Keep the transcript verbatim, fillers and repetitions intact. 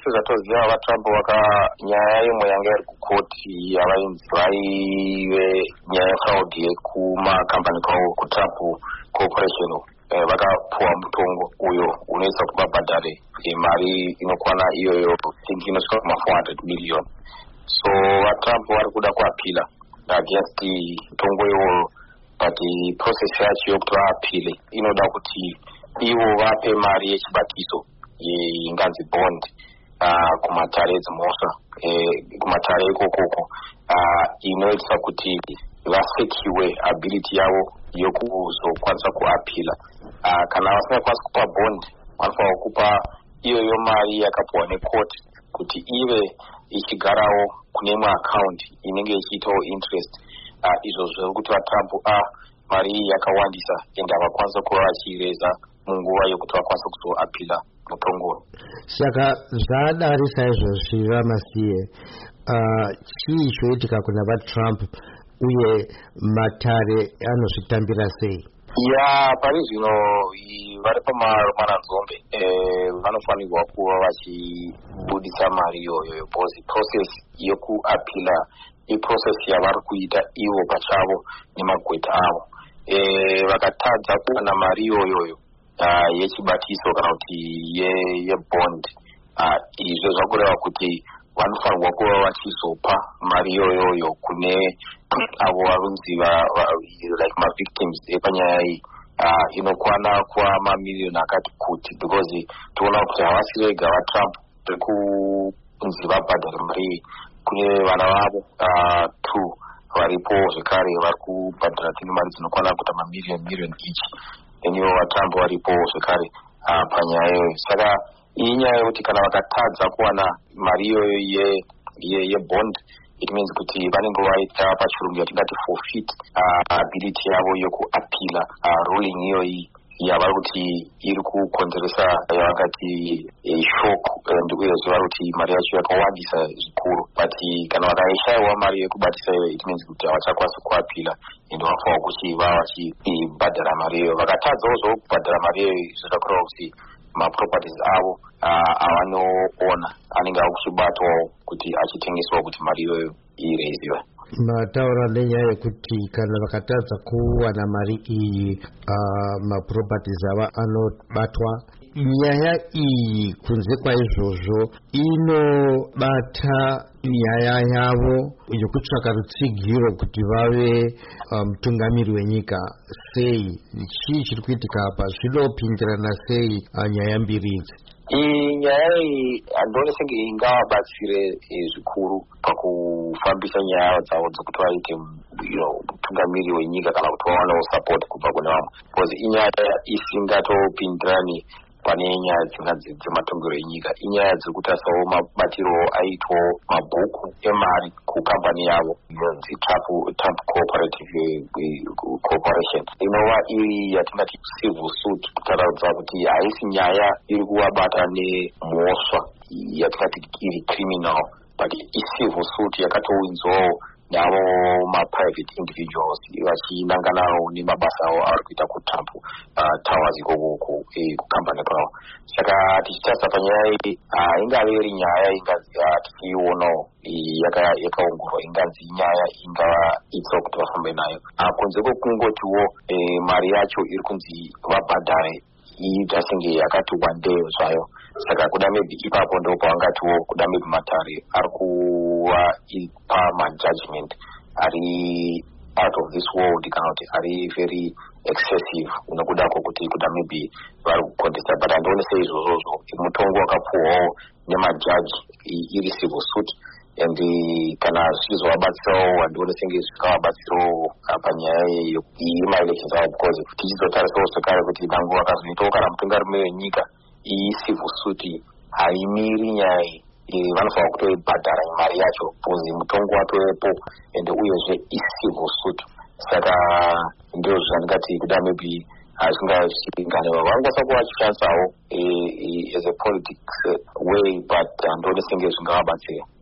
sezvatoziva vaTrump vaka nyaya imwe yanga iri kukoti yavainzi vaive nyaya yefraud yekumakambani kwavo kuTrump Corporation eh, vakapuwa mutongo uyo unoisa kuti vabhadhare eh, mari inokwana iyoyo think inosvika kuma four hundred million. So vaTrump vari kuda kuapila against mutongo iwoyo, but process yacho yokuti vaapile inoda kuti ivo vape mari yechibakiso inganzi bond uh, kumatare dzimhosva eh, kumatare ikokoko uh, inoitisa kuti vasekiwe ability yavo yokuzokwanisa kuapila. Uh, kana vasina kwanisa kupa bond vanofanira kupa iyoyo mari yakapuwa nekoti kuti ive ichigarawo kune imwe account inenge ichiitawo interest. Uh, izvo zviri kuti vaTrump a ah, mari iyi yakawandisa ende havakwanisa kuva vachireza munguva yokuti vakwanisa kuzoapila mutongo. Saka zvadarisa izvozvi Ramasiye, uh, chii choitika kuna vaTrump uye matare anozvitambira sei? Ya pari zvino vari pamaromananzombe eh, vanofanirwa kuva vachibudisa mari iyoyo because process yokuapila iprocess yavari kuita ivo pachavo nemagweta avo. Eh, vakatadza kuwana mari iyoyoyo uh, yechibakiso kana kuti yebond uh, izvo zvakureva kuti vanofanirwa kuva vachizopa mari iyoyoyo kune avo varunzi like mavictims epanyaya iyi uh, inokwana kuva mamiliyoni akati kuti, because toona kuti havasi vega vaTrump rekunzi vabhadhare mari iyi, kune vana vavo uh, two varipo zvekare vari kubhadhara dzimwe mari dzinokwana kuita mamiliyoni miliyoni each, enivo vaTrump varipo zvekare uh, panyaya iyoyo. Saka iyi nyaya yekuti kana vakatadza kuwana mari iyoyo yebond ye it means kuti vanenge vaita pachirungu yatingati forfeit uh, ability yavo yokuapila uh, ruling iyoyi yavari kuti iri kukonzeresa yavakati eh, shock and uyezve vari kuti mari yacho yakawandisa zvikuru, but kana vakaishayiwa mari yekubatisa iyo it means kuti havachakwanisi kuapila ende vanofanira kuti vava vachibhadhara mari iyoyo. Vakatadzawo zvo kubhadhara mari iyoyo zvoda kureva kuti maproperties avo uh, avanoona anenge ava kuchibatwawo kuti achitengeswa kuti mari iyoyo ireziwe. Mataura nenyaya yekuti kana vakatadza kuwana mari iyi uh, maproperties ava anobatwa. Nyaya iyi kunze kwaizvozvo inobata nyaya yavo yokutsvaka rutsigiro kuti vave mutungamiri um, wenyika sei? Chii chiri kuitika apa? Zvinopindirana sei uh, nyaya mbiri idzi? Iyi nyaya iyi handoni senge ingavabatsire zvikuru pakufambisa nyaya dzavo dzokuti vaite mutungamiri wenyika kana kuti vawanewo support kubva kune vamwe, because inyaya isingatopindirani pane nyaya dzingadzi dzematongero enyika. Inyaya dziri kutarisawo mabatiro aitwawo mabhuku emari kukambani yavo inonzi Trump Cooperative Corporation, inova iri yatingati civil suit, kutaridza kuti haisi nyaya iri kuvabata nemhosva yatingati iri criminal, but icivil suit yakatowinzwawo navo maprivate individuals vachinanganawo nemabasa avo avari kuita kuTrump uh, Towers ikoko kukambani kwavo. Saka tichitarisa panyaya iyi uh, ingave iri nyaya inganzi tichionawo yakaongorwa inganzi nyaya ingavaitsawo kuti vafambe nayo uh, kunze kwekungotiwo eh, mari yacho iri kunzi vabhadhare iita senge yakati wandeyo zvayo. Saka kuda maybe ipapo ndo pavangatiwo kuda maybe matare ari kuva ipa majudgment ari out of this world kana kuti ari very excessive nokudako kuti kuda maybe vari kukontesta, but handioni seizvozvozvo mutongo wakapuwawo nemajaji iri civil suit, and kana zvichizovabatsirawo handioni senge zvingavabatsirawo panyaya yemaelections avo, because tichizotarisa zvekare kuti nangu vakazoitawo kana mutungamiriri wenyika iyi civil suit haimiri nyaya iyi, vanofanira kutoibhadhara mari yacho because mutongo watovepo ende uyezve icivil suit. Saka ndio zvandingati kuda maybe hazvingazivikanwa vangasa kuva vachishandisawo as a politics way, but handoni senge zvingavabatsira.